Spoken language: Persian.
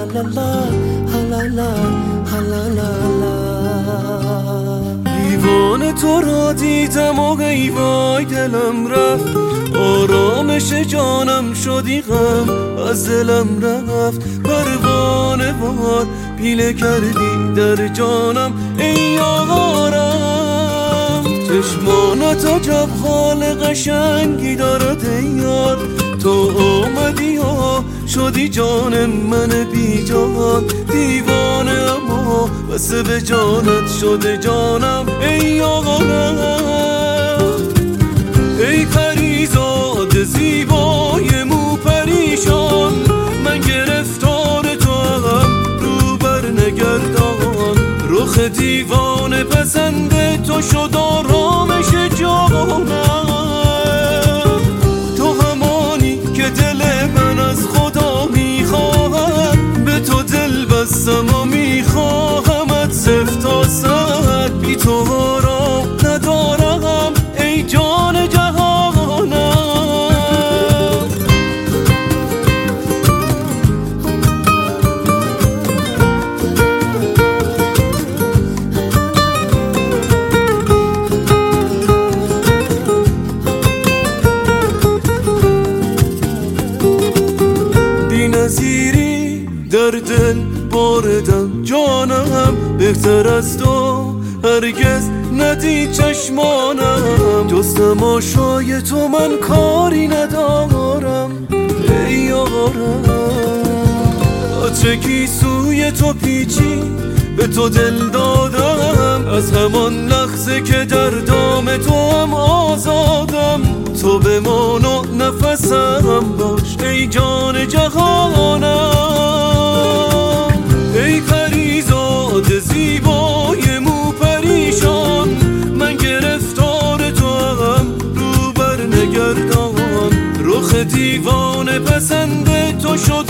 لا لا لا لا. دیوانه تو را دیدم و ای وای دلم رفت، آرامش جانم شدی غم از دلم رفت. پروانه وار پیله کردی در جانم ای یارم، چشمانت عجب حال قشنگی دارد ای یار. تو آمدی و شدی جان من بی جان، دیوانه اما بسه به جانت شده جانم ای یارم. ای پریزاد زیبای مو پریشان، من گرفتار تو هم رو بر نگردان. رخ دیوانه پسند تو شد آرامش جانم، تو همانی که دل من از خدا میخواهد. به تو دل بستم و میخواهمت صفت تا ساعت، بی تو آرام ندارم ای جان جهانم. بی نظیری در دل باردم جانم، بهتر از تو هرگز ندید چشمانم. جز تماشای تو من کاری ندارم ای یارم. عطر سوی تو پیچی به تو دل دادم، از همان لحظه که در دام تو هم آزادم. تو بمان و نفسم باش ای جان جهانم. ای پریزاد زیبای مو پریشان، من گرفتار تو هم رو بر نگردان. رخ دیوانه پسند تو شد